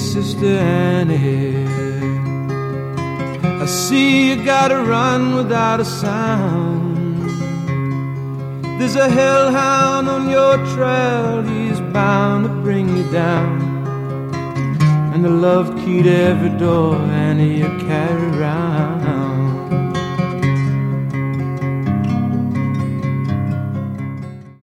Sister Annie, I see you gotta run without a sound. There's a hellhound on your trail, he's bound to bring you down. And the love key to every door, Annie, you carry round.